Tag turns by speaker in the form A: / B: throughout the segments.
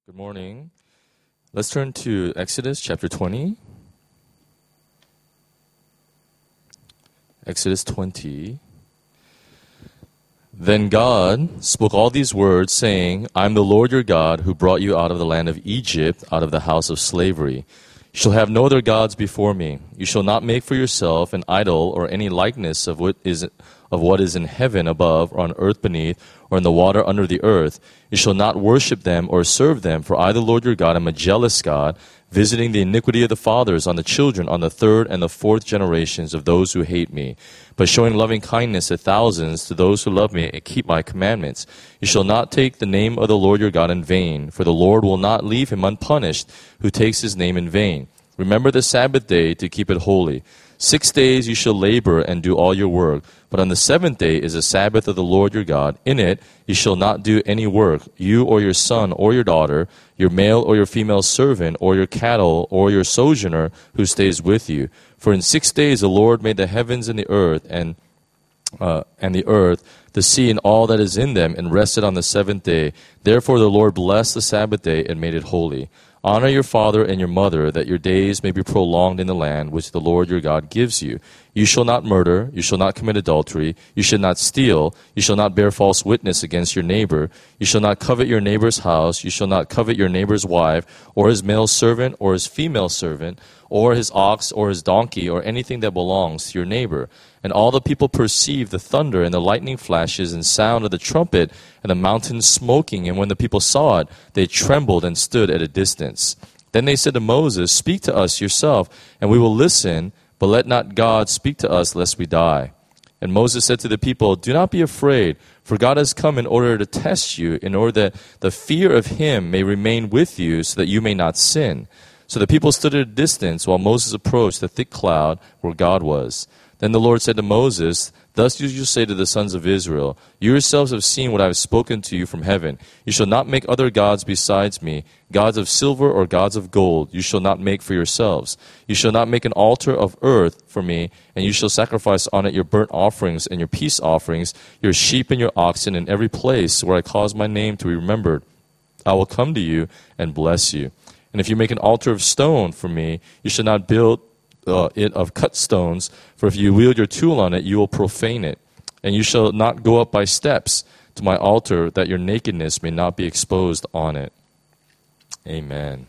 A: Good morning. Let's turn to Exodus chapter 20. Exodus 20. Then God spoke all these words, saying, I am the Lord your God, who brought you out of the land of Egypt, out of the house of slavery. You shall have no other gods before me. You shall not make for yourself an idol or any likeness of what is in heaven above, or on earth beneath, or in the water under the earth. You shall not worship them or serve them, for I, the Lord your God, am a jealous God, visiting the iniquity of the fathers on the children, on the third and the fourth generations of those who hate me, but showing loving kindness to thousands to those who love me and keep my commandments. You shall not take the name of the Lord your God in vain, for the Lord will not leave him unpunished who takes his name in vain. Remember the Sabbath day to keep it holy. 6 days you shall labor and do all your work, but on the seventh day is a Sabbath of the Lord your God. In it you shall not do any work, you or your son or your daughter, your male or your female servant, or your cattle, or your sojourner who stays with you. For in 6 days the Lord made the heavens and the earth, and the earth, the sea and all that is in them, and rested on the seventh day. Therefore the Lord blessed the Sabbath day and made it holy. Honor your father and your mother, that your days may be prolonged in the land which the Lord your God gives you. You shall not murder, you shall not commit adultery, you shall not steal, you shall not bear false witness against your neighbor, you shall not covet your neighbor's house, you shall not covet your neighbor's wife, or his male servant, or his female servant, or his ox, or his donkey, or anything that belongs to your neighbor. And all the people perceived the thunder and the lightning flashes and sound of the trumpet and the mountain smoking. And when the people saw it, they trembled and stood at a distance. Then they said to Moses, Speak to us yourself, and we will listen, but let not God speak to us lest we die. And Moses said to the people, Do not be afraid, for God has come in order to test you, in order that the fear of him may remain with you, so that you may not sin. So the people stood at a distance while Moses approached the thick cloud where God was. Then the Lord said to Moses, Thus you shall say to the sons of Israel, You yourselves have seen what I have spoken to you from heaven. You shall not make other gods besides me, gods of silver or gods of gold. You shall not make for yourselves. You shall not make an altar of earth for me, and you shall sacrifice on it your burnt offerings and your peace offerings, your sheep and your oxen in every place where I cause my name to be remembered. I will come to you and bless you. And if you make an altar of stone for me, you shall not build it of cut stones, for if you wield your tool on it, you will profane it. And you shall not go up by steps to my altar, that your nakedness may not be exposed on it. Amen.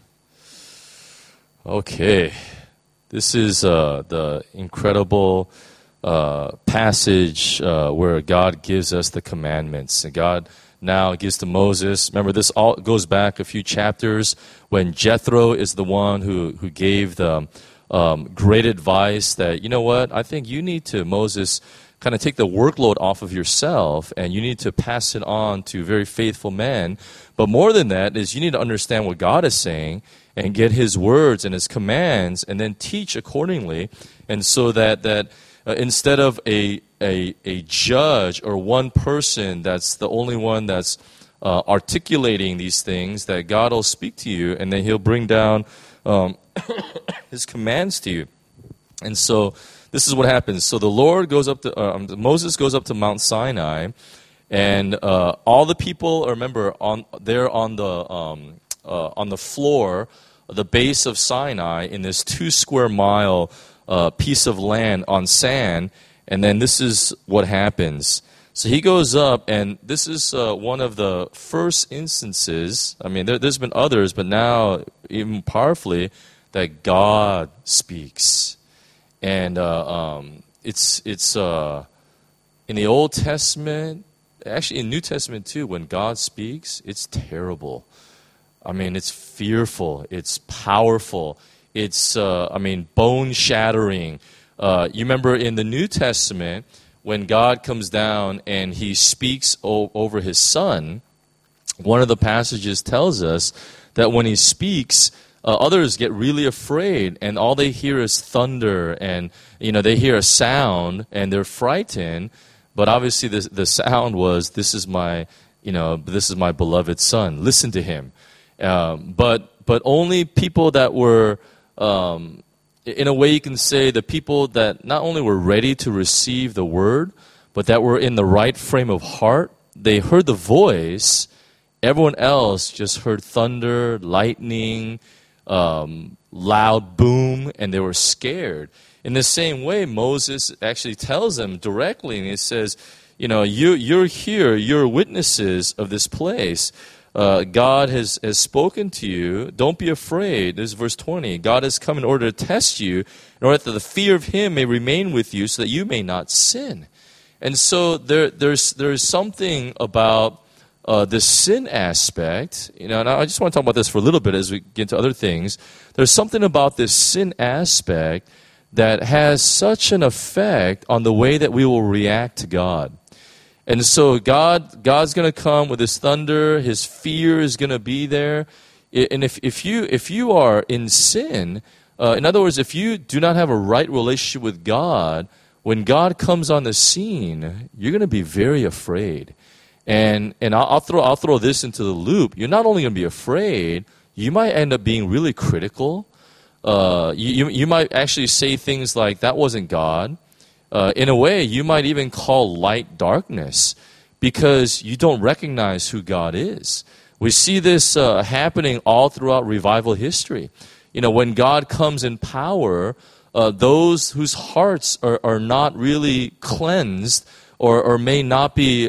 A: Okay. This is the incredible passage where God gives us the commandments. And God now gives to Moses. Remember, this all goes back a few chapters when Jethro is the one who gave the great advice that, you know what, I think you need to, Moses, kind of take the workload off of yourself, and you need to pass it on to very faithful men. But more than that is you need to understand what God is saying and get his words and his commands and then teach accordingly. And so that instead of a judge or one person that's the only one that's articulating these things, that God will speak to you and then he'll bring down his commands to you. And so this is what happens. So the Lord goes up to Moses goes up to Mount Sinai, and all the people, remember, on the floor, the base of Sinai, in this 2 square mile piece of land on sand. And then this is what happens. So he goes up, and this is one of the first instances. I mean, there's been others, but now even powerfully, that God speaks. And it's in the Old Testament, actually in New Testament too, when God speaks, it's terrible. I mean, it's fearful. It's powerful. It's, bone-shattering. You remember in the New Testament, when God comes down and he speaks over his son, one of the passages tells us that when he speaks, others get really afraid, and all they hear is thunder, and they hear a sound, and they're frightened. But obviously, the sound was, "This is my beloved son. Listen to him." But only people that were, in a way, you can say the people that not only were ready to receive the word, but that were in the right frame of heart. They heard the voice, Everyone else just heard thunder, lightning, loud boom, and they were scared. In the same way, Moses actually tells them directly, and he says, you're here, you're witnesses of this place. God has spoken to you. Don't be afraid. This is verse 20. God has come in order to test you, in order that the fear of Him may remain with you, so that you may not sin. And so there's something about the sin aspect. And I just want to talk about this for a little bit as we get into other things. There's something about this sin aspect that has such an effect on the way that we will react to God. And so God's going to come with His thunder. His fear is going to be there. And if you are in sin, in other words, if you do not have a right relationship with God, when God comes on the scene, you're going to be very afraid. And I'll throw this into the loop. You're not only going to be afraid, you might end up being really critical. You might actually say things like, that wasn't God. In a way, you might even call light darkness because you don't recognize who God is. We see this happening all throughout revival history. When God comes in power, those whose hearts are not really cleansed or may not be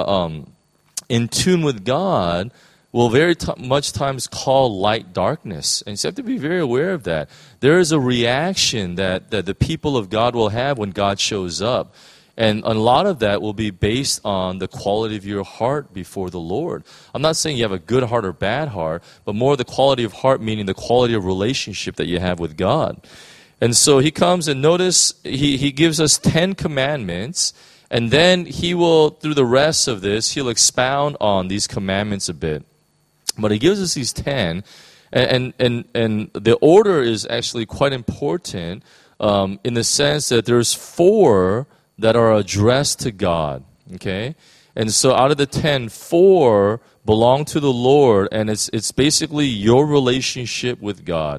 A: in tune with God will very much times call light darkness. And so you have to be very aware of that. There is a reaction that the people of God will have when God shows up. And a lot of that will be based on the quality of your heart before the Lord. I'm not saying you have a good heart or bad heart, but more the quality of heart, meaning the quality of relationship that you have with God. And so He comes, and notice He gives us 10 commandments, and then He will, through the rest of this, He'll expound on these commandments a bit. But He gives us these 10, and the order is actually quite important in the sense that there's 4 that are addressed to God, okay? And so out of the 10, 4 belong to the Lord, and it's basically your relationship with God.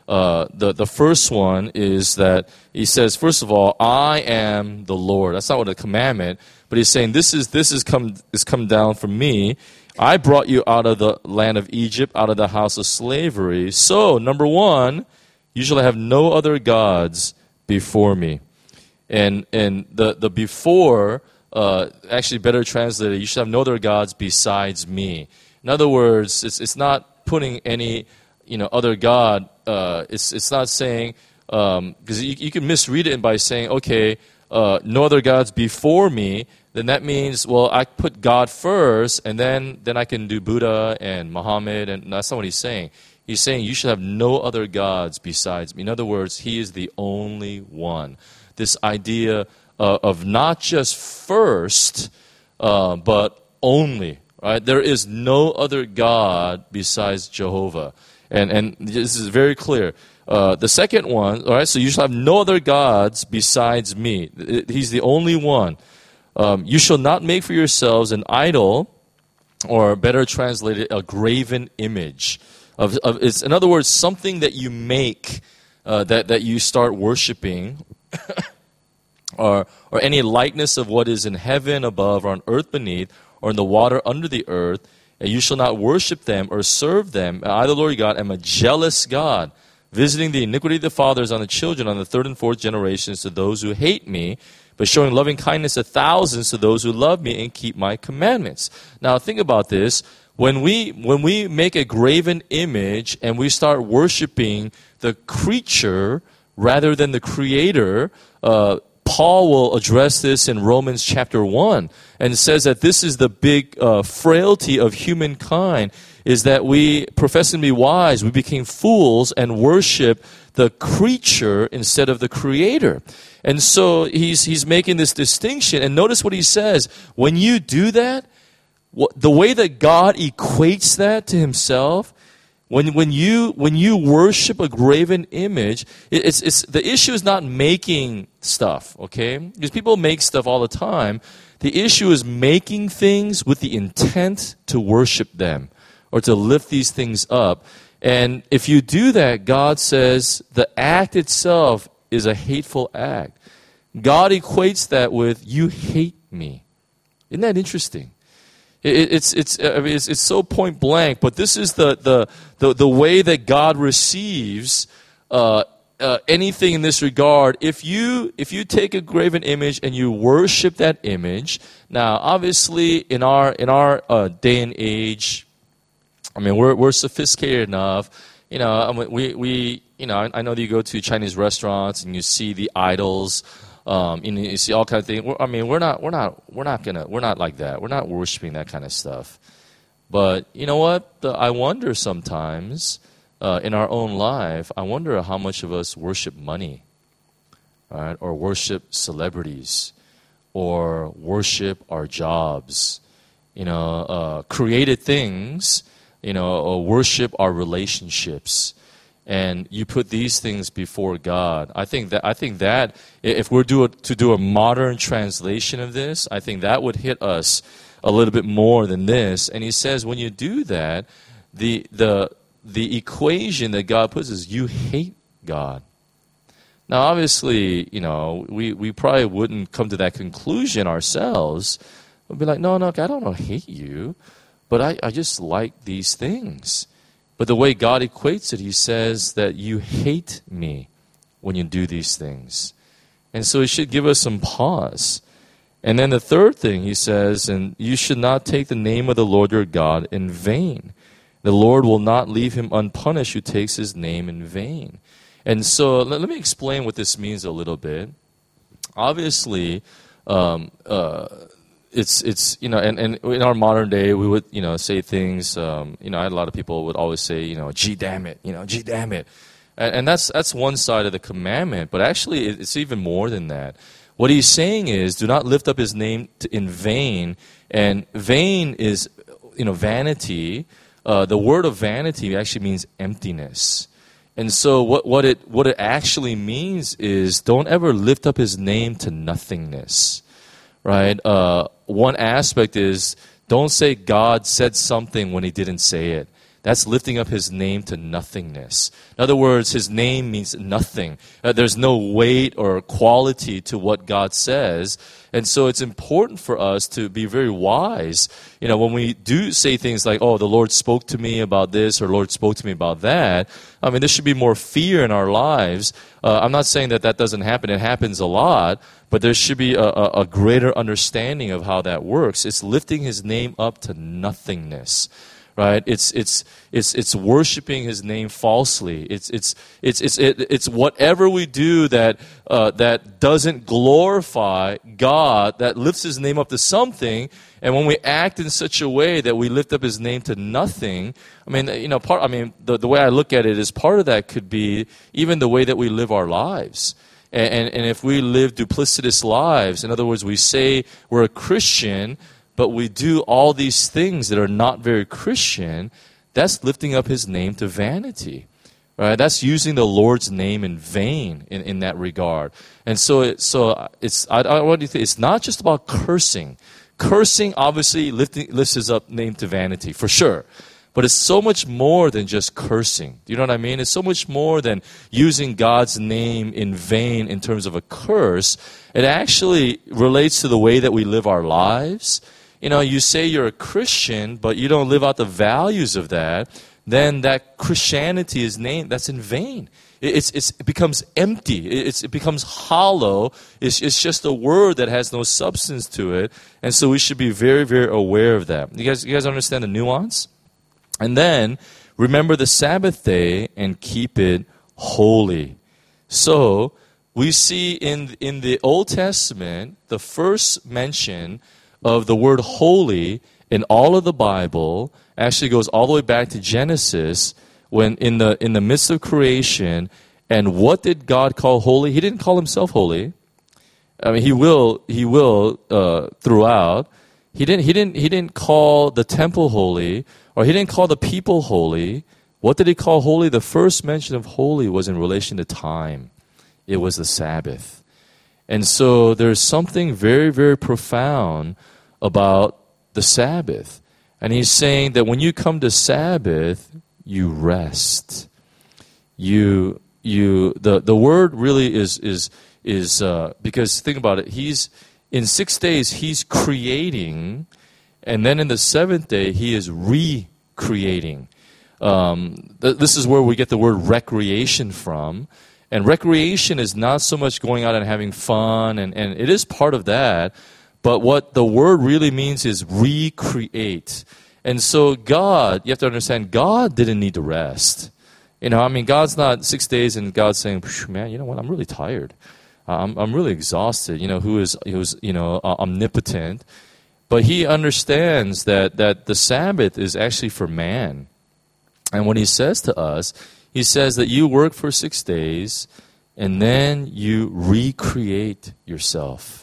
A: The first one is that He says, first of all, I am the Lord. That's not what a commandment, but He's saying this is come down from me. I brought you out of the land of Egypt, out of the house of slavery. So, number 1, you shall have no other gods before me. And the before, actually better translated, you shall have no other gods besides me. In other words, it's not putting any other god. It's not saying, because you can misread it by saying, okay, no other gods before me. Then that means, well, I put God first, and then I can do Buddha and Muhammad, and that's not what He's saying. He's saying you should have no other gods besides me. In other words, He is the only one. This idea of not just first, but only. Right? There is no other God besides Jehovah, and this is very clear. The second one, all right. So you shall have no other gods besides me. He's the only one. You shall not make for yourselves an idol, or better translated, a graven image. It's, in other words, something that you make that you start worshiping, or any likeness of what is in heaven above, or on earth beneath, or in the water under the earth. And you shall not worship them or serve them. I, the Lord your God, am a jealous God, visiting the iniquity of the fathers on the children, on the 3rd and 4th generations to those who hate me, but showing loving kindness to thousands to those who love me and keep my commandments. Now think about this. When we make a graven image and we start worshiping the creature rather than the Creator, Paul will address this in Romans chapter 1 and says that this is the big frailty of humankind, is that we, professing to be wise, we became fools and worship the creature instead of the Creator. And so he's making this distinction. And notice what he says. When you do that, the way that God equates that to Himself, when you worship a graven image, it's the issue is not making stuff, okay? Because people make stuff all the time. The issue is making things with the intent to worship them or to lift these things up. And if you do that, God says the act itself is a hateful act. God equates that with, you hate me. Isn't that interesting? It's so point blank. But this is the way that God receives anything in this regard. If you take a graven image and you worship that image, now obviously in our day and age, I mean we're sophisticated enough. You know, I mean, we I know that you go to Chinese restaurants and you see the idols. You see all kinds of things. We're not like that. We're not worshiping that kind of stuff. But you know what? I wonder sometimes in our own life. I wonder how much of us worship money, right? Or worship celebrities, or worship our jobs. Created things. Or worship our relationships. And you put these things before God. I think that if we're to do a modern translation of this, I think that would hit us a little bit more than this. And he says, when you do that, the equation that God puts is you hate God. Now, obviously, we probably wouldn't come to that conclusion ourselves. We'd be like, no, God, I don't hate you, but I just like these things. But the way God equates it, he says that you hate me when you do these things. And so it should give us some pause. And then the third thing he says, and you should not take the name of the Lord your God in vain. The Lord will not leave him unpunished who takes his name in vain. And so let me explain what this means a little bit. Obviously, it's and in our modern day we would say things I had a lot of people would always say gee damn it, gee damn it, and that's one side of the commandment, but actually it's even more than that. What he's saying is do not lift up his name in vain, and vain is vanity. The word of vanity actually means emptiness. And so what it actually means is don't ever lift up his name to nothingness. Right? One aspect is don't say God said something when he didn't say it. That's lifting up his name to nothingness. In other words, his name means nothing. There's no weight or quality to what God says. And so it's important for us to be very wise. When we do say things like, oh, the Lord spoke to me about this, or Lord spoke to me about that, I mean, there should be more fear in our lives. I'm not saying that doesn't happen. It happens a lot. But there should be a greater understanding of how that works. It's lifting his name up to nothingness. Right? It's worshiping his name falsely. It's whatever we do that doesn't glorify God, that lifts his name up to something. And when we act in such a way that we lift up his name to nothing, the way I look at it is part of that could be even the way that we live our lives. And if we live duplicitous lives, in other words, we say we're a Christian, but we do all these things that are not very Christian, that's lifting up his name to vanity. Right? That's using the Lord's name in vain in that regard. And so it's not just about cursing. Cursing obviously lifts his up name to vanity, for sure. But it's so much more than just cursing. Do you know what I mean? It's so much more than using God's name in vain in terms of a curse. It actually relates to the way that we live our lives. You say you're a Christian, but you don't live out the values of that, then that Christianity that's in vain. It becomes empty. It becomes hollow. It's just a word that has no substance to it. And so we should be very, very aware of that. You guys understand the nuance? And then, remember the Sabbath day and keep it holy. So, we see in the Old Testament, the first mention of the word holy in all of the Bible actually goes all the way back to Genesis, when in the midst of creation. And what did God call holy? He didn't call himself holy. I mean, he will throughout. He didn't call the temple holy, or he didn't call the people holy. What did he call holy? The first mention of holy was in relation to time. It was the Sabbath. And so there's something very, very profound about the Sabbath. And he's saying that when you come to Sabbath, you rest. The word really is because think about it. In 6 days, he's creating, And then in the seventh day, he is recreating. This is where we get the word recreation from. And recreation is not so much going out and having fun, and it is part of that. But what the word really means is recreate. And so God, you have to understand, God didn't need to rest. God's not 6 days and God's saying, man, you know what, I'm really tired. I'm really exhausted. Who's omnipotent. But he understands that the Sabbath is actually for man. And what he says to us, he says that you work for 6 days and then you recreate yourself.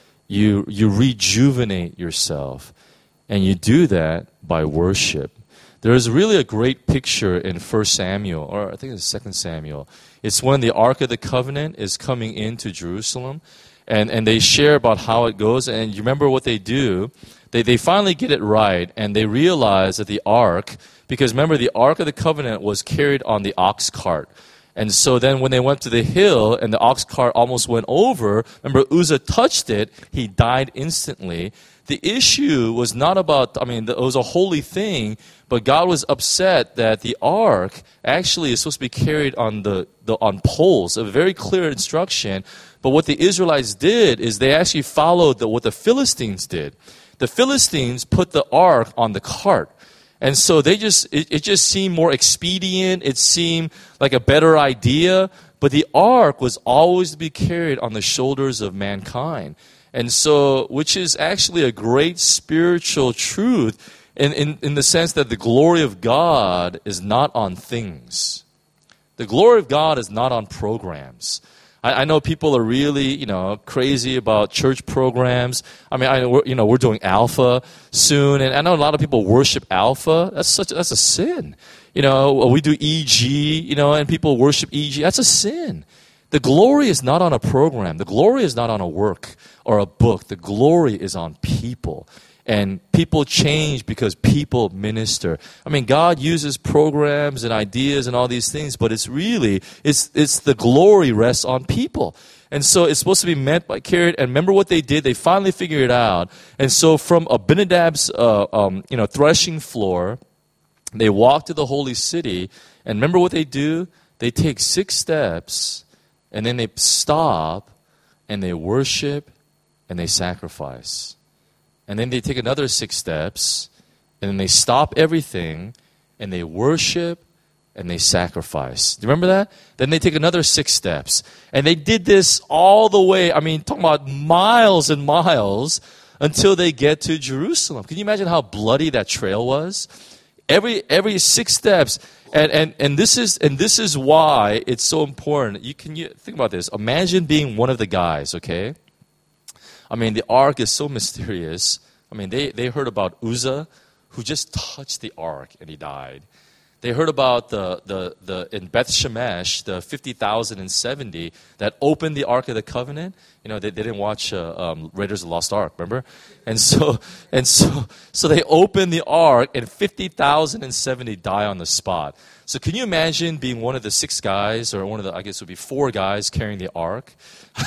A: You rejuvenate yourself. And you do that by worship. There is really a great picture in 1 Samuel, or I think it's 2 Samuel. It's when the Ark of the Covenant is coming into Jerusalem. And they share about how it goes. And you remember what they do? They finally get it right. And they realize that the Ark, because remember, the Ark of the Covenant was carried on the ox cart. And so then when they went to the hill and the ox cart almost went over, remember Uzzah touched it, he died instantly. The issue was not about, it was a holy thing, but God was upset that the ark actually is supposed to be carried on on poles, a very clear instruction. But what the Israelites did is they actually followed what the Philistines did. The Philistines put the ark on the cart. And so it just seemed more expedient. It seemed like a better idea. But the ark was always to be carried on the shoulders of mankind. And so, which is actually a great spiritual truth in the sense that the glory of God is not on things. The glory of God is not on programs. I know people are really, crazy about church programs. We're doing Alpha soon, and I know a lot of people worship Alpha. That's a sin. We do EG, and people worship EG. That's a sin. The glory is not on a program. The glory is not on a work or a book. The glory is on people. And people change because people minister. God uses programs and ideas and all these things, but it's the glory rests on people. And so it's supposed to be meant by carried. And remember what they did? They finally figured it out. And so from Abinadab's, threshing floor, they walk to the holy city. And remember what they do? They take 6 steps, and then they stop, and they worship, and they sacrifice. And then they take another 6 steps, and then they stop everything, and they worship, and they sacrifice. Do you remember that? Then they take another 6 steps. And they did this all the way, talking about miles and miles, until they get to Jerusalem. Can you imagine how bloody that trail was? Every 6 steps. And this is why it's so important. You think about this. Imagine being one of the guys, okay? The ark is so mysterious. They heard about Uzzah, who just touched the ark and he died. They heard about in Beth Shemesh, the 50,070 that opened the Ark of the Covenant. They didn't watch Raiders of the Lost Ark, remember? And so they opened the Ark and 50,070 die on the spot. So can you imagine being one of the 6 guys, or one of the, I guess it would be 4 guys carrying the ark?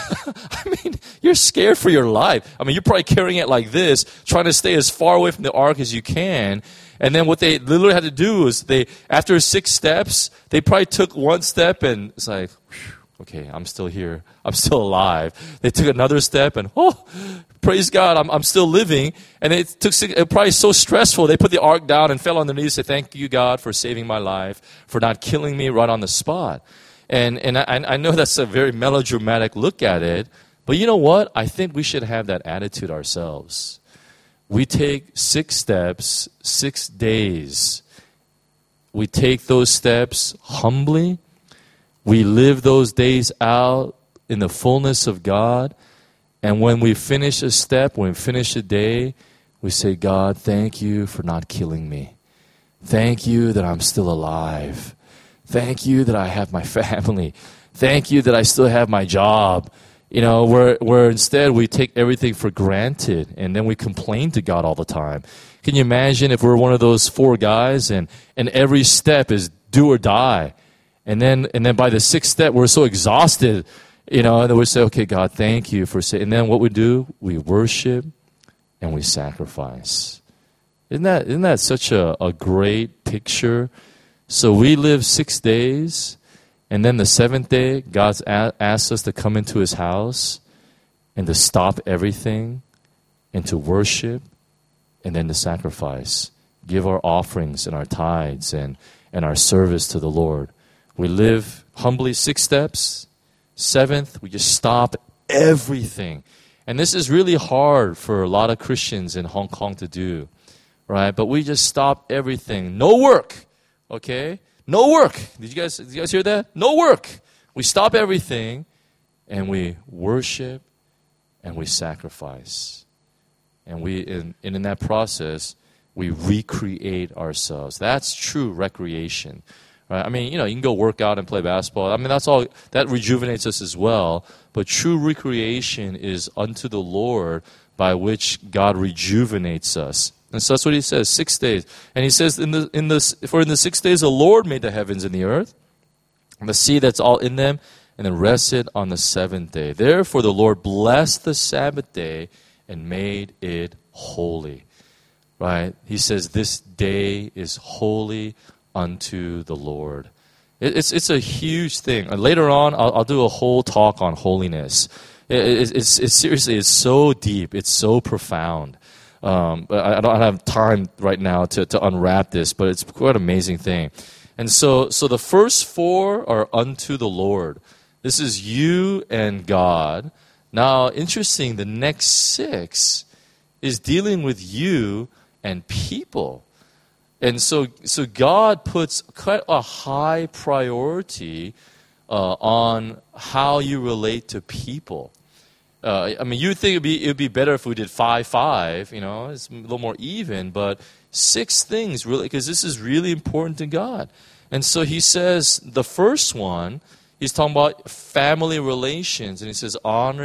A: You're scared for your life. You're probably carrying it like this, trying to stay as far away from the ark as you can. And then what they literally had to do is after 6 steps, they probably took 1 step and it's like, okay, I'm still here. I'm still alive. They took another step and, praise God, I'm still living. And it probably so stressful. They put the ark down and fell on their knees and said, thank you, God, for saving my life, for not killing me right on the spot. And I know that's a very melodramatic look at it, but you know what? I think we should have that attitude ourselves. We take 6 steps, 6 days. We take those steps humbly. We live those days out in the fullness of God. And when we finish a step, when we finish a day, we say, God, thank you for not killing me. Thank you that I'm still alive. Thank you that I have my family. Thank you that I still have my job. Where instead we take everything for granted and then we complain to God all the time. Can you imagine if we're one of those 4 guys and every step is do or die? And then by the 6th step, we're so exhausted, and then we say, okay, God, thank you for saying. And then what we do, we worship and we sacrifice. Isn't that such a great picture? So we live 6 days, and then the seventh day, God's asked us to come into His house and to stop everything and to worship and then to sacrifice, give our offerings and our tithes and our service to the Lord. We live humbly 6 steps. Seventh, we just stop everything. And this is really hard for a lot of Christians in Hong Kong to do, right? But we just stop everything. No work, okay? No work. Did you guys hear that? No work. We stop everything and we worship and we sacrifice. And in that process, we recreate ourselves. That's true recreation. Right? I mean, you can go work out and play basketball. I mean, that rejuvenates us as well. But true recreation is unto the Lord, by which God rejuvenates us. And so that's what He says, 6 days. And He says, for in the 6 days the Lord made the heavens and the earth, and the sea that's all in them, and then rested on the seventh day. Therefore the Lord blessed the Sabbath day and made it holy. Right? He says, this day is holy unto the Lord. It's a huge thing. Later on, I'll do a whole talk on holiness. It's seriously, it's so deep. It's so profound. But I don't have time right now to unwrap this, but it's quite an amazing thing. And so the first 4 are unto the Lord. This is you and God. Now, interesting, the next 6 is dealing with you and people. And so God puts quite a high priority on how you relate to people. I mean, you'd think it'd be better if we did 5-5, it's a little more even, but 6 things really, because this is really important to God. And so He says the first one, He's talking about family relations, and He says honor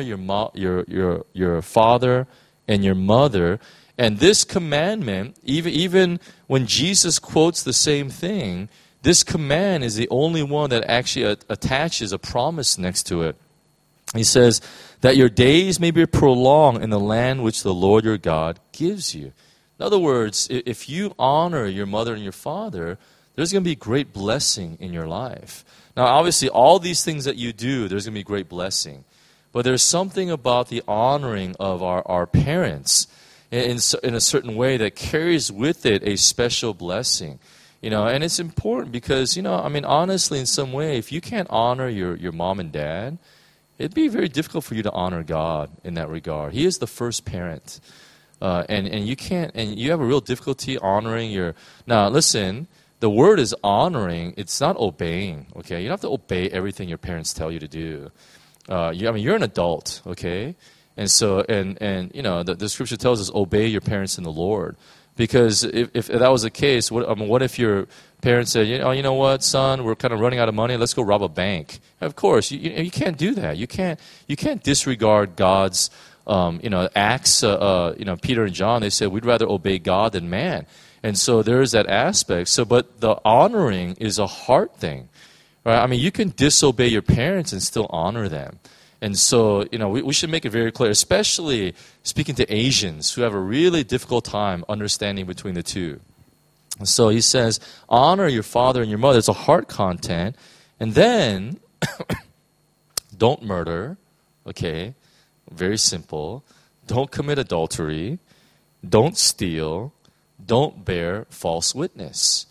A: your father and your mother. And this commandment, even when Jesus quotes the same thing, this command is the only one that actually attaches a promise next to it. He says that your days may be prolonged in the land which the Lord your God gives you. In other words, if you honor your mother and your father, there's going to be great blessing in your life. Now, obviously, all these things that you do, there's going to be great blessing. But there's something about the honoring of our parents in a certain way that carries with it a special blessing. And it's important because, honestly, in some way, if you can't honor your mom and dad, it'd be very difficult for you to honor God in that regard. He is the first parent. And you can't, and you have a real difficulty honoring your... Now, listen, the word is honoring, it's not obeying, okay? You don't have to obey everything your parents tell you to do. You're an adult, okay? And so, the scripture tells us, obey your parents in the Lord. Because if that was the case, what if your parents said, you know what, son, we're kind of running out of money, let's go rob a bank. Of course, you can't do that. You can't disregard God's, acts. Peter and John, they said, we'd rather obey God than man. And so there is that aspect. So, but the honoring is a heart thing, right? You can disobey your parents and still honor them. And so, we should make it very clear, especially speaking to Asians who have a really difficult time understanding between the two. And so he says, honor your father and your mother. It's a heart content. And then, don't murder. Okay, very simple. Don't commit adultery. Don't steal. Don't bear false witness.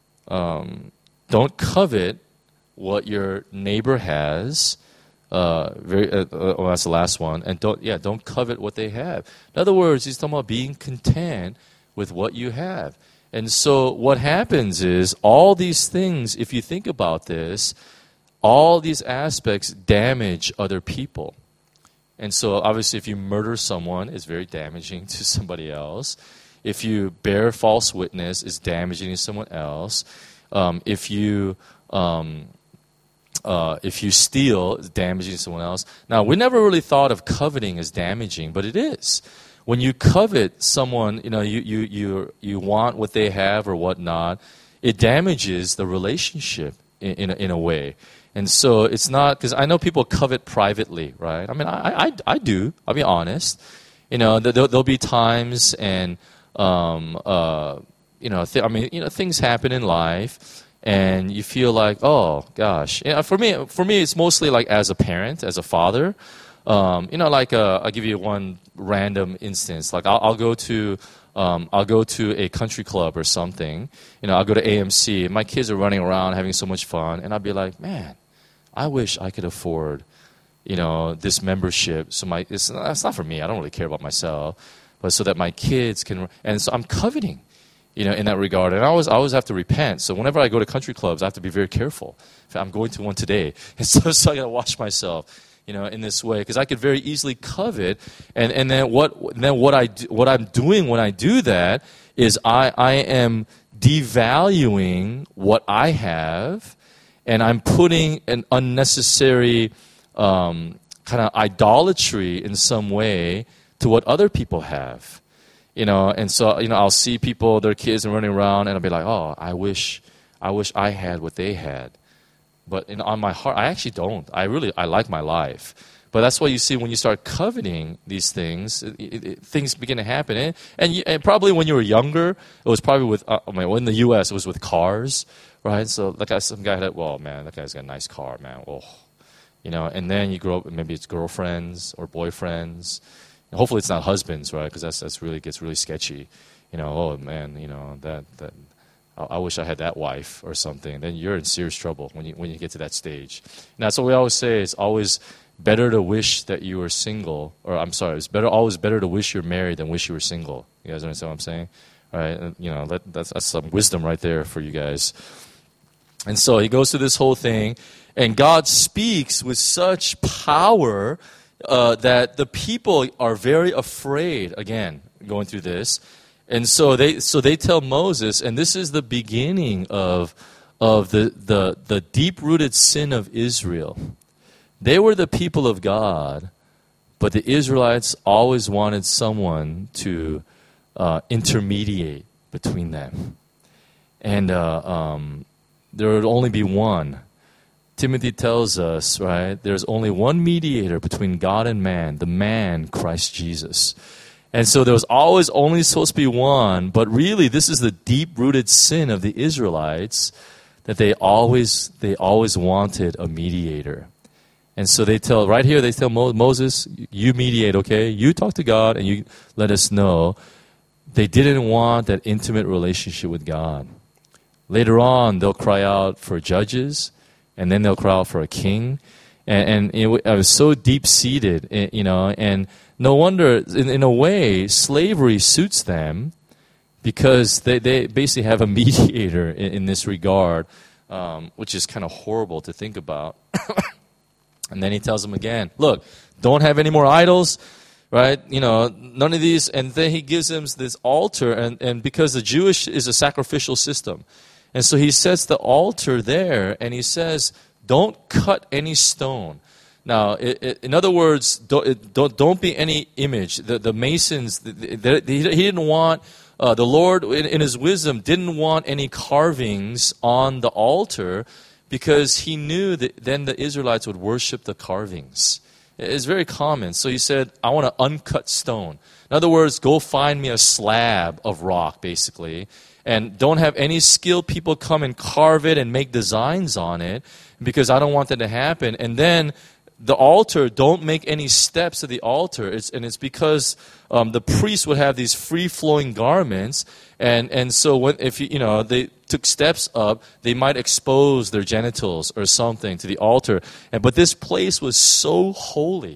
A: Don't covet what your neighbor has. That's the last one. And don't covet what they have. In other words, he's talking about being content with what you have. And so what happens is all these things, if you think about this, all these aspects damage other people. And so obviously if you murder someone, it's very damaging to somebody else. If you bear false witness, it's damaging to someone else. If you steal, it's damaging to someone else. Now, we never really thought of coveting as damaging, but it is. When you covet someone, you want what they have or whatnot, it damages the relationship in a way. And so it's not, because I know people covet privately, right? I do, I'll be honest. There'll be times and things happen in life, and you feel like, oh gosh. For me, it's mostly like as a parent, as a father. I'll give you one random instance. Like I'll go to a country club or something. I'll go to AMC. And my kids are running around having so much fun, and I'll be like, man, I wish I could afford, this membership. So it's not for me. I don't really care about myself, but so that my kids can. And so I'm coveting, in that regard. And I always have to repent. So whenever I go to country clubs, I have to be very careful. I'm going to one today, and so I got to watch myself, in this way, because I could very easily covet. And then what I'm doing when I do that is I am devaluing what I have, and I'm putting an unnecessary kind of idolatry in some way to what other people have. And so, I'll see people, their kids are running around, and I'll be like, oh, I wish I had what they had. But on my heart, I actually don't. I like my life. But that's what you see when you start coveting these things. Things begin to happen. And probably when you were younger, it was probably with, in the U.S., it was with cars, right? So some guy had, well, man, that guy's got a nice car, man. Oh, and then you grow up, maybe it's girlfriends or boyfriends. And hopefully it's not husbands, right? Because that's really gets really sketchy. Oh man, that I wish I had that wife or something. Then you're in serious trouble when you get to that stage. And that's what we always say. It's always better to wish that you were single, or I'm sorry, it's always better to wish you're married than wish you were single. You guys understand what I'm saying? All right, and, that's some wisdom right there for you guys. And so he goes through this whole thing, and God speaks with such power that the people are very afraid, again, going through this. And so they tell Moses, and this is the beginning of the deep-rooted sin of Israel. They were the people of God, but the Israelites always wanted someone to intermediate between them. And there would only be one. Timothy tells us, right, there's only one mediator between God and man, the man, Christ Jesus. And so there was always only supposed to be one, but really this is the deep-rooted sin of the Israelites, that they always wanted a mediator. And so they tell Moses, you mediate, okay? You talk to God and you let us know. They didn't want that intimate relationship with God. Later on, they'll cry out for judges, and then they'll cry out for a king. And it was so deep-seated, and no wonder, in a way, slavery suits them, because they basically have a mediator in this regard, which is kind of horrible to think about. And then he tells them again, look, don't have any more idols, right? None of these. And then he gives them this altar, and because the Jewish is a sacrificial system. And so he sets the altar there, and he says, don't cut any stone. Now, in other words, don't be any image. The masons, he didn't want, the Lord in his wisdom didn't want any carvings on the altar, because he knew that then the Israelites would worship the carvings. It's very common. So he said, I want an uncut stone. In other words, go find me a slab of rock, basically, and don't have any skilled people come and carve it and make designs on it, because I don't want that to happen. And then the altar, don't make any steps to the altar. It's because the priest would have these free-flowing garments, and so if they took steps up, they might expose their genitals or something to the altar. But this place was so holy,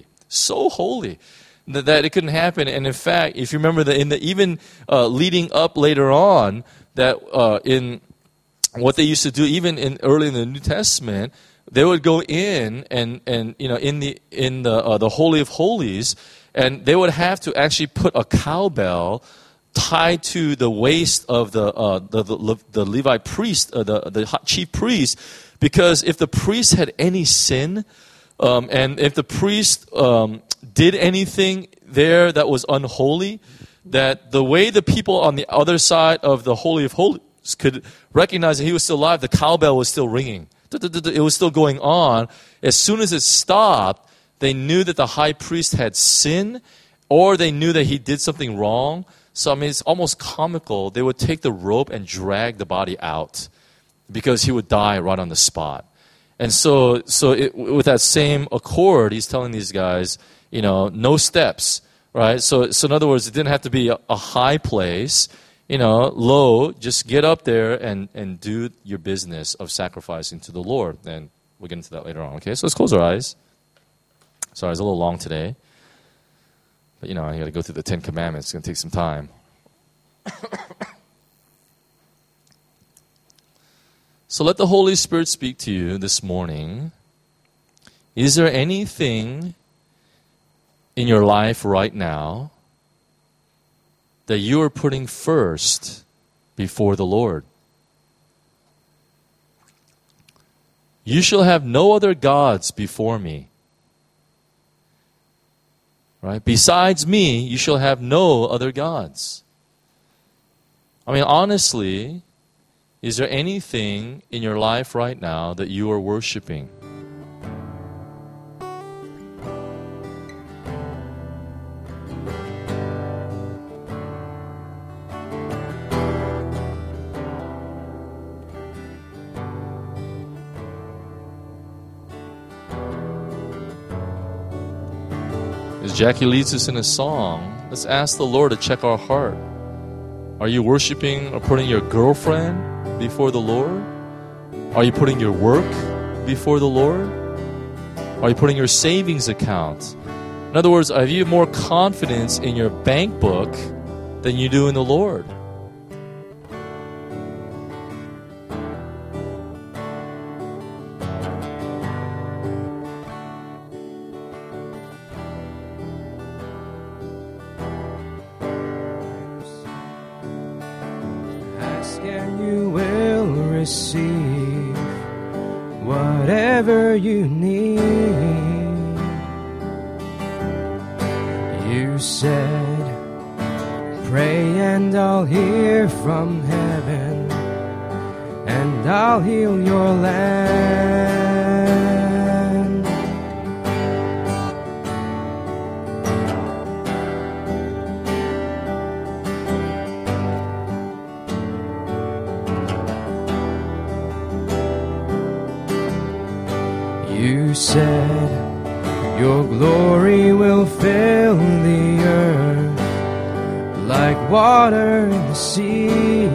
A: that it couldn't happen. And in fact, if you remember even leading up later on, that in what they used to do, even early in the New Testament, they would go in and in the Holy of Holies, and they would have to actually put a cowbell tied to the waist of the Levite priest, the chief priest, because if the priest had any sin, and if the priest did anything there that was unholy, that the way the people on the other side of the Holy of Holies could recognize that he was still alive, the cowbell was still ringing. It was still going on. As soon as it stopped, they knew that the high priest had sinned, or they knew that he did something wrong. So, I mean, it's almost comical. They would take the rope and drag the body out because he would die right on the spot. And so with that same accord, he's telling these guys, no steps, right? So in other words, it didn't have to be a high place, low. Just get up there and do your business of sacrificing to the Lord. And we'll get into that later on, okay? So let's close our eyes. Sorry, it's a little long today. But, I got to go through the 10 Commandments. It's going to take some time. So let the Holy Spirit speak to you this morning. Is there anything in your life right now that you are putting first before the Lord? You shall have no other gods before me. Right? Besides me, you shall have no other gods. I mean, honestly, is there anything in your life right now that you are worshiping? As Jackie leads us in a song, let's ask the Lord to check our heart. Are you worshiping or putting your girlfriend before the Lord? Are you putting your work before the Lord? Are you putting your savings account? In other words, have you more confidence in your bank book than you do in the Lord?
B: And you will receive whatever you need. You said, pray and I'll hear from heaven, and I'll heal your land. You said your glory will fill the earth like water in the sea.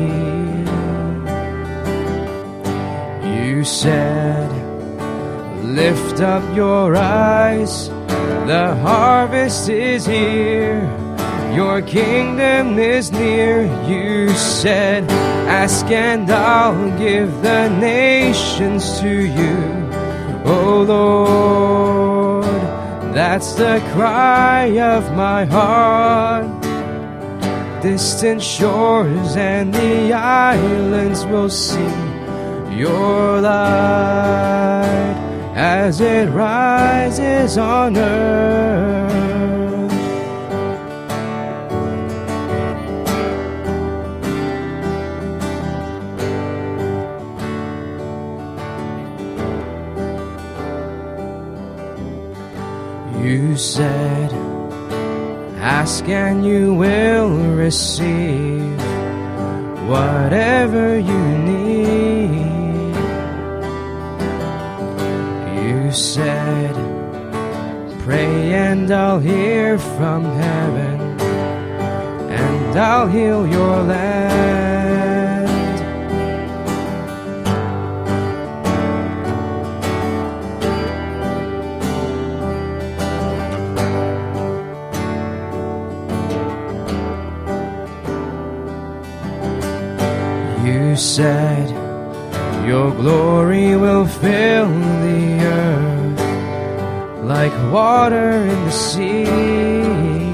B: You said, lift up your eyes, the harvest is here, your kingdom is near. You said, ask and I'll give the nations to you. Oh Lord, that's the cry of my heart. Distant shores and the islands will see your light as it rises on earth. You said, ask and you will receive whatever you need. You said, pray and I'll hear from heaven, and I'll heal your land. You said, your glory will fill the earth like water in the sea.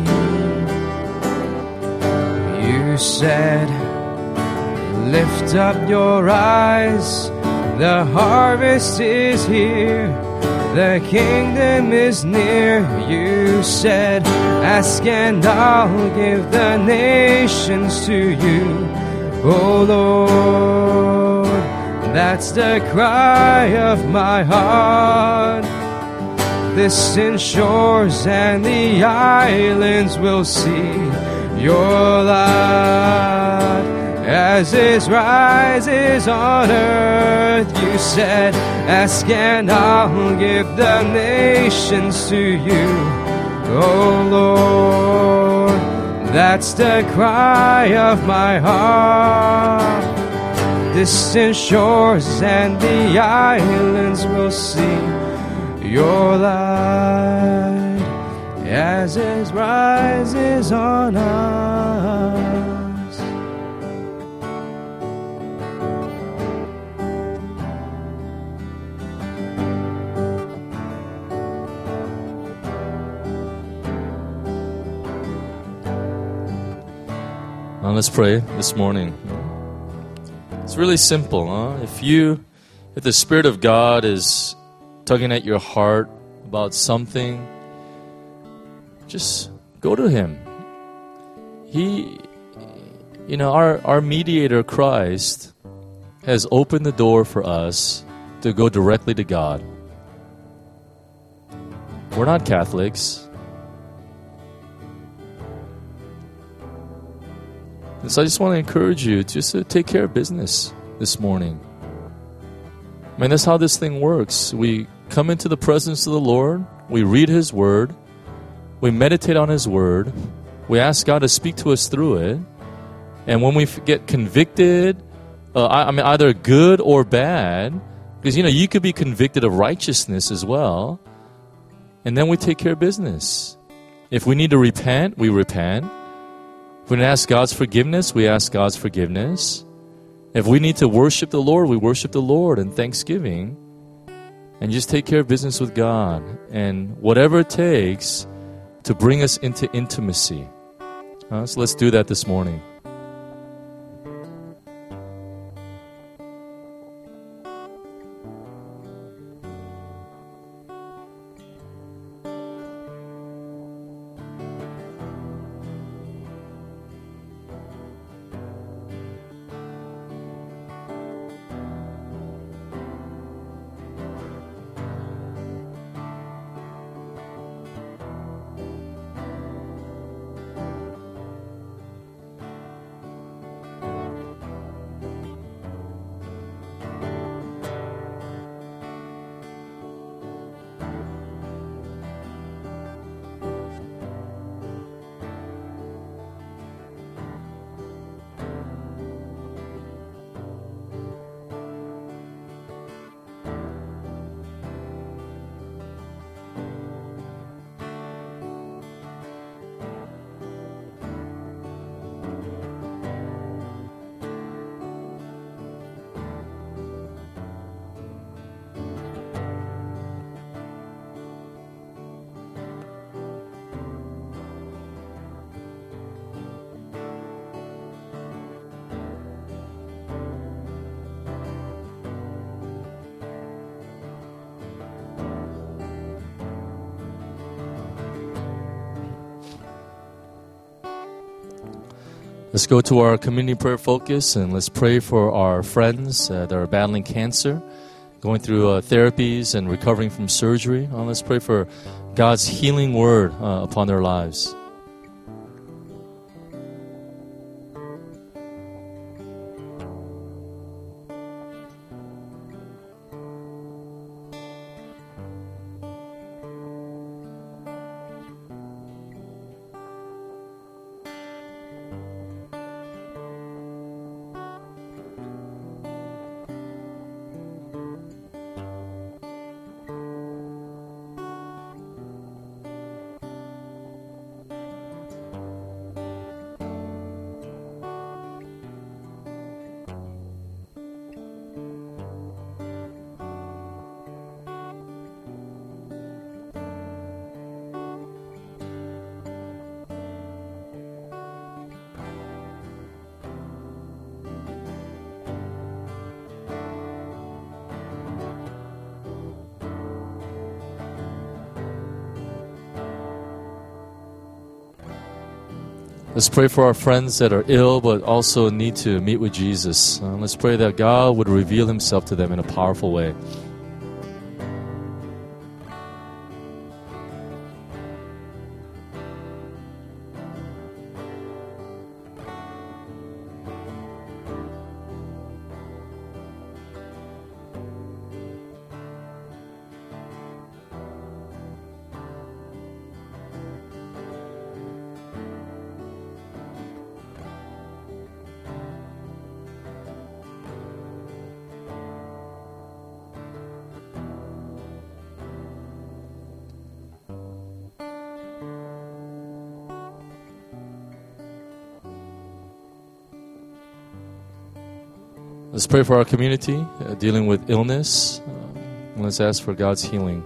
B: You said, lift up your eyes, the harvest is here, the kingdom is near. You said, ask and I'll give the nations to you. Oh Lord, that's the cry of my heart. Distant shores and the islands will see your light as it rises on earth. You said, ask and I'll give the nations to you, oh Lord. That's the cry of my heart. Distant shores and the islands will see your light as it rises on us.
A: Now let's pray this morning. It's really simple, huh? If the Spirit of God is tugging at your heart about something, just go to Him. Our mediator, Christ, has opened the door for us to go directly to God. We're not Catholics. And so I just want to encourage you just to take care of business this morning. I mean, that's how this thing works. We come into the presence of the Lord. We read His Word. We meditate on His Word. We ask God to speak to us through it. And when we get convicted, either good or bad, because, you could be convicted of righteousness as well. And then we take care of business. If we need to repent, we repent. If we need to ask God's forgiveness, we ask God's forgiveness. If we need to worship the Lord, we worship the Lord in thanksgiving. And just take care of business with God. And whatever it takes to bring us into intimacy. So let's do that this morning. Let's go to our community prayer focus and let's pray for our friends that are battling cancer, going through therapies and recovering from surgery. Let's pray for God's healing word upon their lives. Let's pray for our friends that are ill but also need to meet with Jesus. Let's pray that God would reveal Himself to them in a powerful way. Let's pray for our community dealing with illness. Let's ask for God's healing.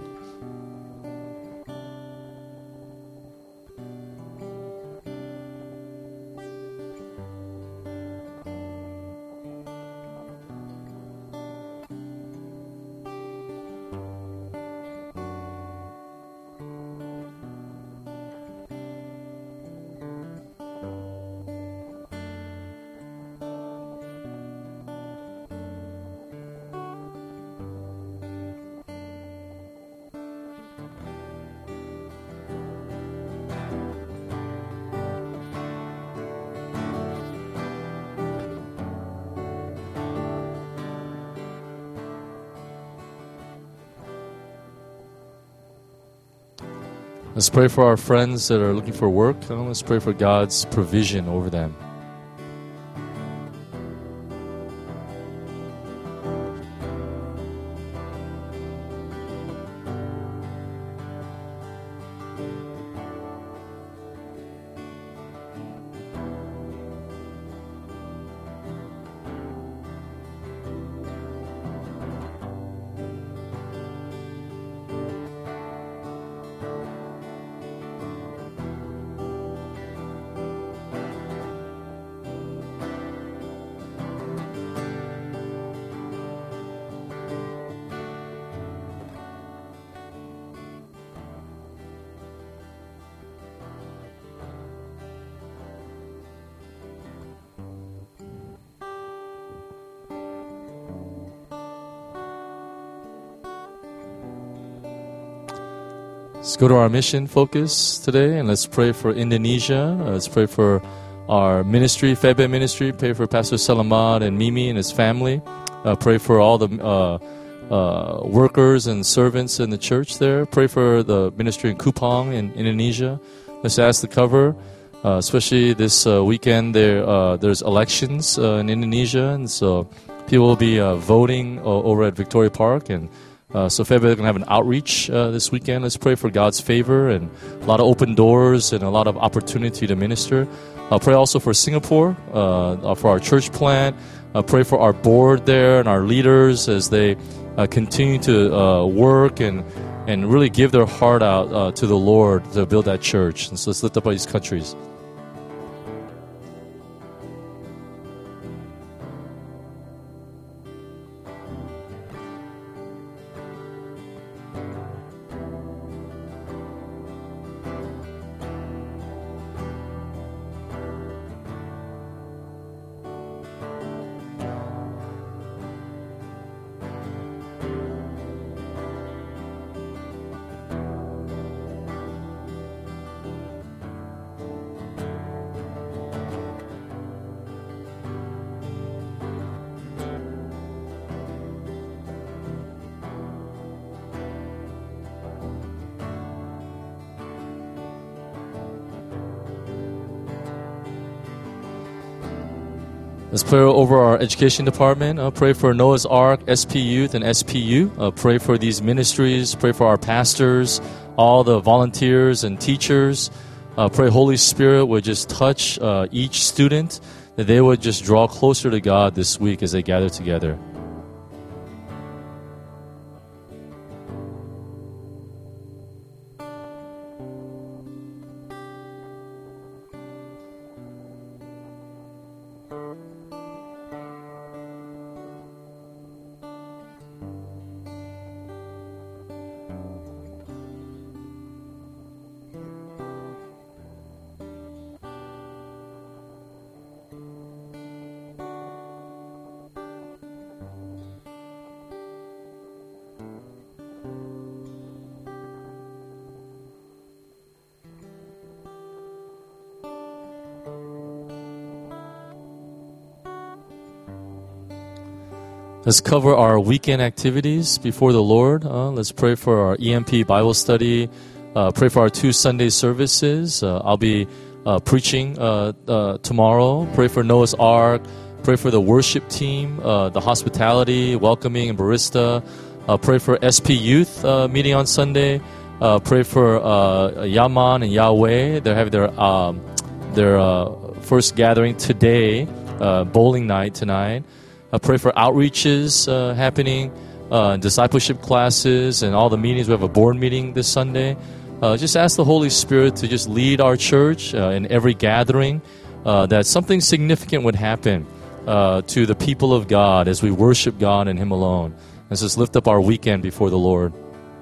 A: Let's pray for our friends that are looking for work. Let's pray for God's provision over them. Let's go to our mission focus today, and let's pray for Indonesia. Let's pray for our ministry, Febe ministry. Pray for Pastor Salamat and Mimi and his family. Pray for all the workers and servants in the church there. Pray for the ministry in Kupang in Indonesia. Let's ask to cover, especially this weekend. There's elections in Indonesia, and so people will be voting over at Victoria Park, and so Febe is going to have an outreach this weekend. Let's pray for God's favor and a lot of open doors and a lot of opportunity to minister. Pray also for Singapore, for our church plant. Pray for our board there and our leaders as they continue to work and really give their heart out to the Lord to build that church. And so let's lift up all these countries. Let's pray over our education department. Pray for Noah's Ark, SP Youth, and SPU. Pray for these ministries. Pray for our pastors, all the volunteers and teachers. Pray Holy Spirit would just touch each student, that they would just draw closer to God this week as they gather together. Let's cover our weekend activities before the Lord. Let's pray for our EMP Bible study. Pray for our 2 Sunday services. I'll be preaching tomorrow. Pray for Noah's Ark. Pray for the worship team, the hospitality, welcoming, and barista. Pray for SP Youth meeting on Sunday. Pray for Yaman and Yahweh. They're having their first gathering today, bowling night tonight. I pray for outreaches happening, discipleship classes, and all the meetings. We have a board meeting this Sunday. Just ask the Holy Spirit to just lead our church in every gathering, that something significant would happen to the people of God as we worship God and Him alone. Let's just lift up our weekend before the Lord.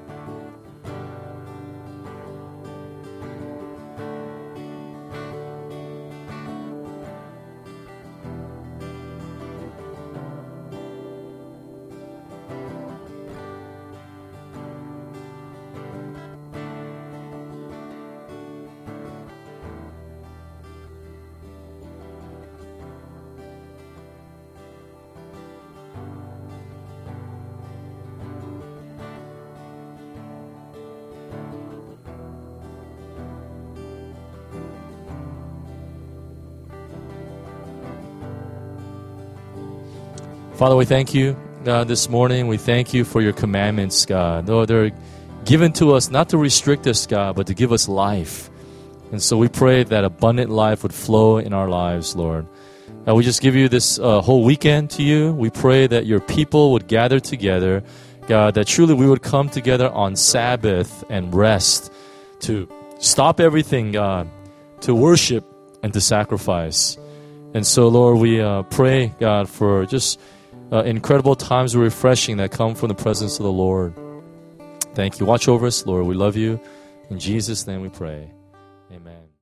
A: Father, we thank you, God, this morning. We thank you for your commandments, God. Lord, they're given to us not to restrict us, God, but to give us life. And so we pray that abundant life would flow in our lives, Lord. God, we just give you this whole weekend to you. We pray that your people would gather together, God, that truly we would come together on Sabbath and rest, to stop everything, God, to worship and to sacrifice. And so, Lord, we pray, God, for just incredible times of refreshing that come from the presence of the Lord. Thank you. Watch over us, Lord. We love you. In Jesus' name we pray. Amen.